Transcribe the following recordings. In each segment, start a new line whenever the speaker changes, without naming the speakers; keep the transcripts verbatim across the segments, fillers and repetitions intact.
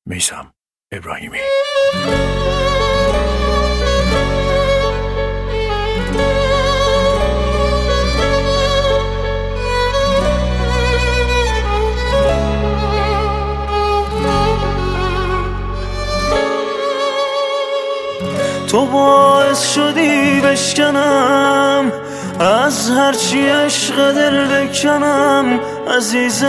میثم ابراهیمی.
تو باعث شدی بشکنم از هرچی عشق دل بکنم عزیز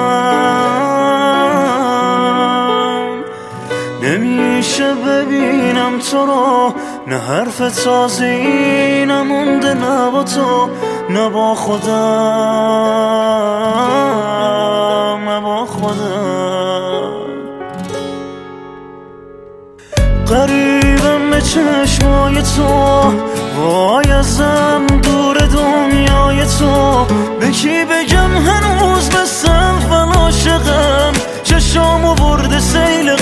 من. نمیشه ببینم تو رو، نه حرف تازه‌ای نمونده، نه با تو نه با خودم، نه با خودم. قریبم به چشمای تو، وای ازم دور دنیای تو. به کی بگم هنوز بسم فلاشقم، چشامو برده سیل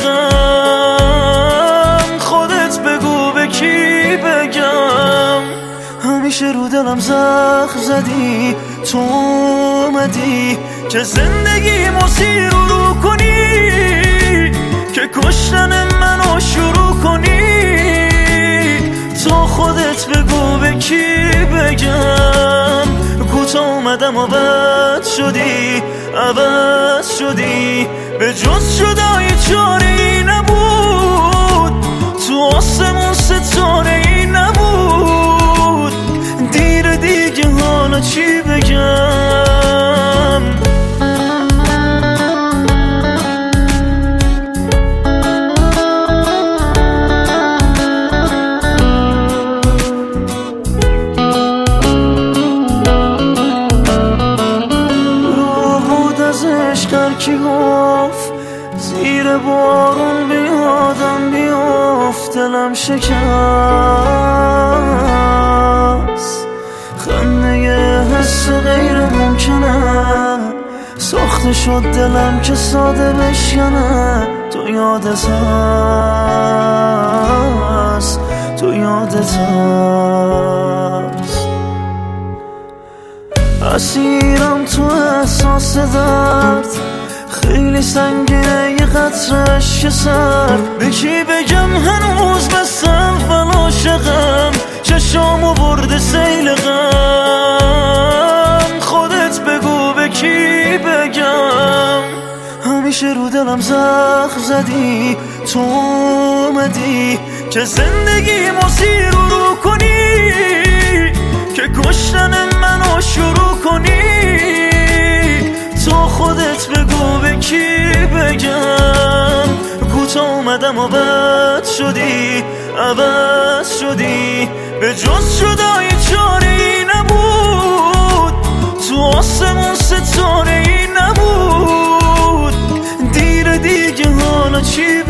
غم. خودت بگو به کی بگم. همیشه رو دلم زخم زدی، تو اومدی که زندگی مسیر رو رو کنی، که کشتن منو شروع کنی. تو خودت بگو به کی بگم. کوتا اومدم و بد شدی، عوض شدی، به جز جدایی چاره ای نبود. تو آسمون ستاره ای نبود. دیر دیگه حالا چی بگم. کی گفت زیر بارون بیادم بیافت، دلم شکست. خنده حس غیر ممکنه، ساخته شد دلم که ساده بشکنه. تو یادت هست، تو یادت هست. اسیرم تو احساس درد، خیلی سنگینه یه قطره اشک سرد. به کی بگم هنوز بسم فلاشقم، چشامو برده سیل غم. خودت بگو به کی بگم. همیشه رو دلم زخم زدی، تو اومدی که زندگی مسیر رو رو کنی، که کشتن منو شروع کنی. تو خودت بگو به کی بگم. کوتا اومدم و بد شدی، عوض شدی، به جز جدایی چاره ای نبود. تو آسمون ستاره ای نبود. دیر دیگه حالا چی